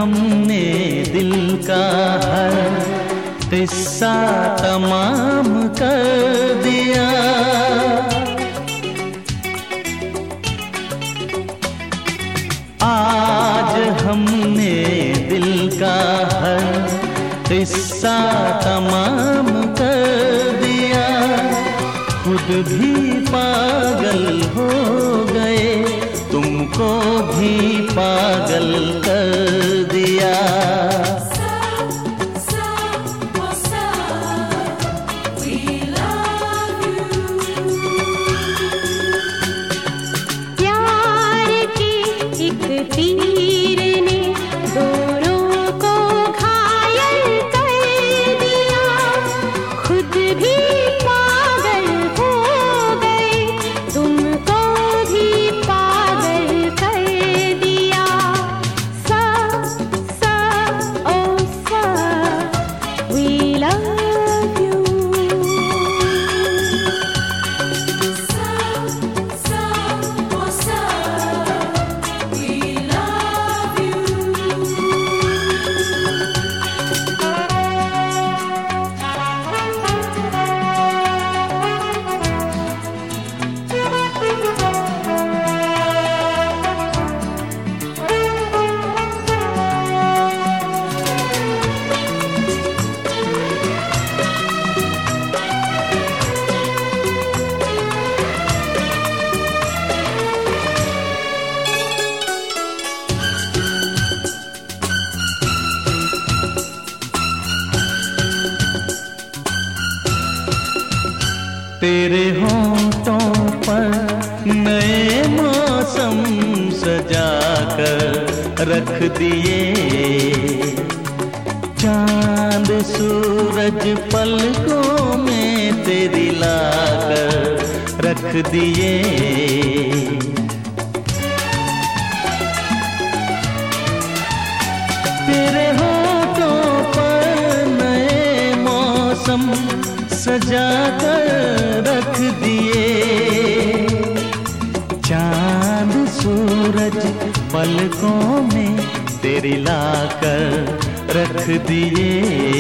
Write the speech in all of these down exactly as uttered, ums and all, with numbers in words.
हमने दिल का हर किस्सा तमाम कर दिया। आज हमने दिल का हर किस्सा तमाम कर दिया। खुद भी पागल हो गए, तुमको भी पागल कर दिया। प्यार की एक तीर ने दोनों को घायल कर दिया। खुद भी पागल हो गए, तुमको भी पागल कर दिया। सा सा ओ सा we love you। सा सा ओ सा we love you। तेरे होंठों पर नए मौसम सजा कर रख दिए। चांद सूरज पलकों में तेरी लाकर रख दिए। तेरे होठों पर नए मौसम सजा कर रख दिए। चांद सूरज पलकों में तेरी लाकर रख दिए।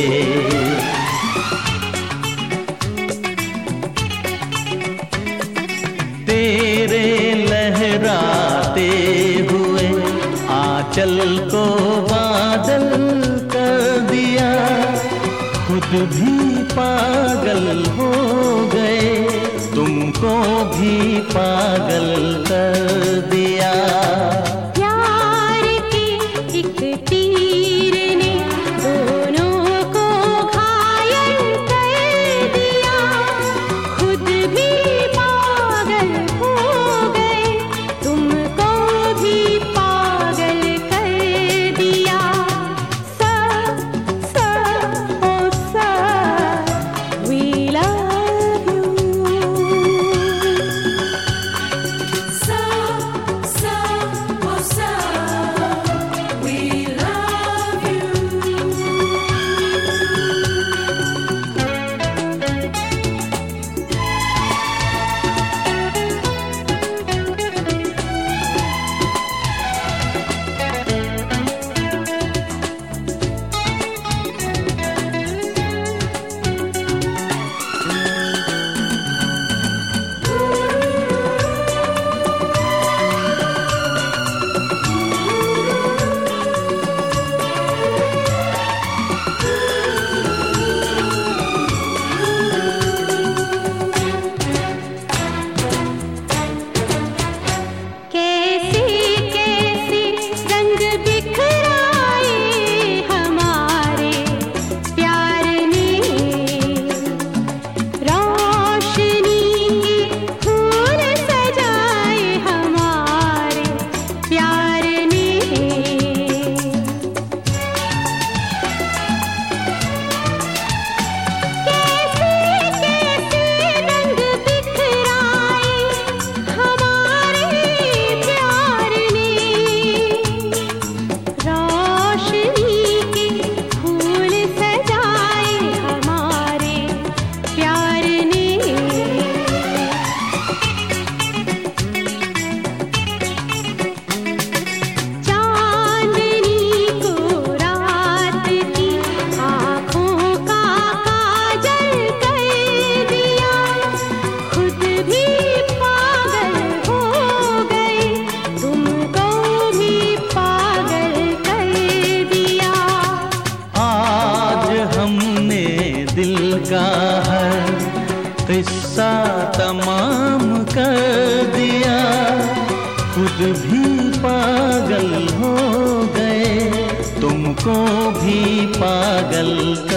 तेरे लहराते हुए आंचल को बादल कर दिया। खुद भी पागल हो गए, तुमको भी पागल कर दिया। प्यार की एक तीर ने दोनों को घायल कर दिया। खुद भी पागल हो गए, तुमको भी पागल कर दिया। सा सा ओ सा we love you। सा सा ओ का हर किस्सा तमाम कर दिया। खुद भी पागल हो गए, तुमको भी पागल